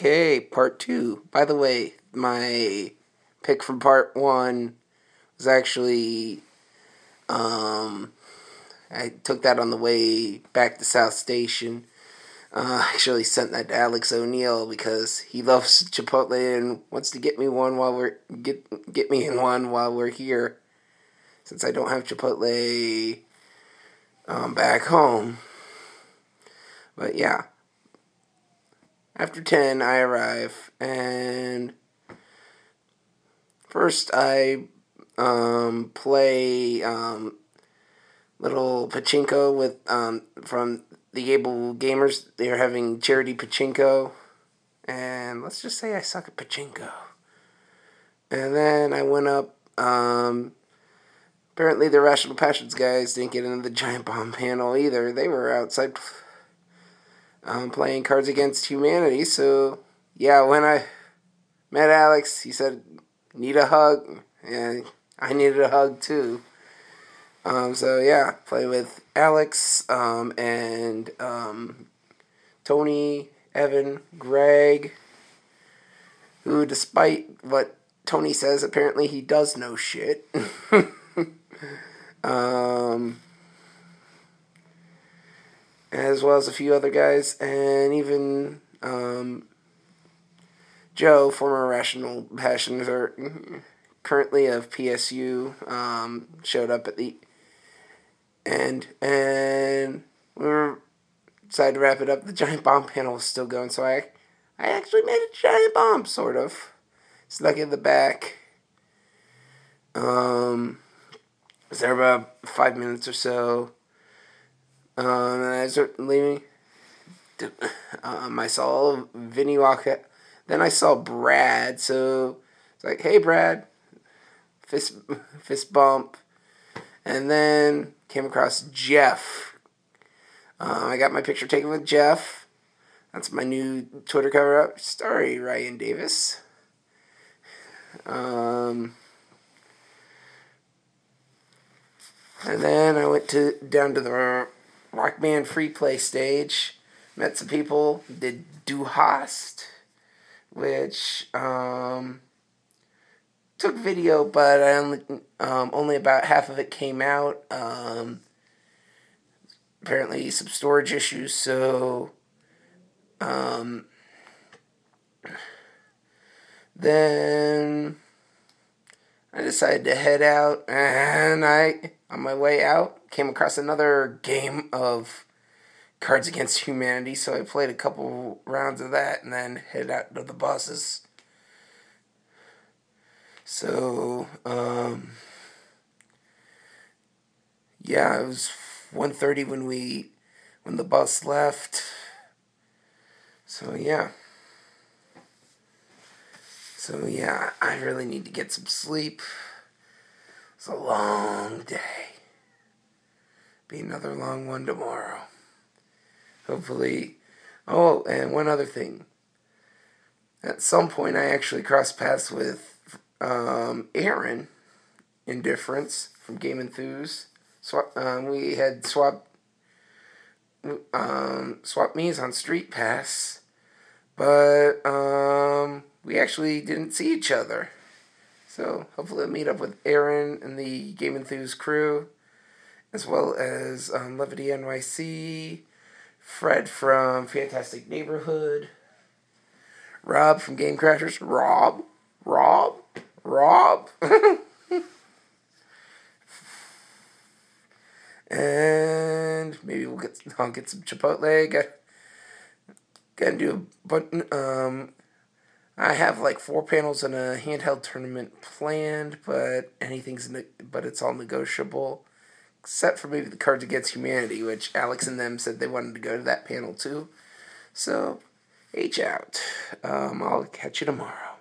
Okay, part 2. By the way, my pick from part 1 was actually, I took that on the way back to South Station. I actually sent that to Alex O'Neill because he loves Chipotle and wants to get me one while get me in one while we're here. Since I don't have Chipotle back home. But yeah. After 10, I arrive, and first I play little pachinko with from the Able Gamers. They're having charity pachinko, and let's just say I suck at pachinko. And then I went up. Apparently, the Rational Passions guys didn't get into the Giant Bomb panel either. They were outside playing Cards Against Humanity. So, yeah, when I met Alex, he said, "Need a hug?" And I needed a hug, too. So, yeah, play with Alex and Tony, Evan, Greg, who, despite what Tony says, apparently he does know shit. As well as a few other guys, and even Joe, former Rational Passions, or currently of PSU, showed up at the end, and we were decided to wrap it up. The Giant Bomb panel was still going, so I actually made a giant bomb, sort of. Snuck in the back. Was there about 5 minutes or so. And I started leaving. I saw Vinny walk out. Then I saw Brad, so it's like, "Hey, Brad." Fist bump. And then came across Jeff. I got my picture taken with Jeff. That's my new Twitter cover up. Sorry, Ryan Davis. And then I went down to the Rock Band Free Play stage, met some people, did Du Hast, which took video, but I only about half of it came out. Apparently some storage issues, so then I decided to head out, and on my way out, came across another game of Cards Against Humanity, so I played a couple rounds of that, and then headed out to the buses. So, yeah, it was 1:30 when the bus left. So, yeah. I really need to get some sleep. It's a long day. Be another long one tomorrow. Hopefully. Oh, and one other thing. At some point, I actually crossed paths with Aaron Indifference from Game Enthuse. We had swapped me's on Street Pass, but we actually didn't see each other. So hopefully I'll meet up with Aaron and the Game Enthuse crew, as well as Levity NYC, Fred from Fantastic Neighborhood, Rob from Game Crashers. Rob. And maybe I'll get some Chipotle. Gotta do a button. I have like 4 panels in a handheld tournament planned, but it's all negotiable, except for maybe the Cards Against Humanity, which Alex and them said they wanted to go to that panel too. So, H out. I'll catch you tomorrow.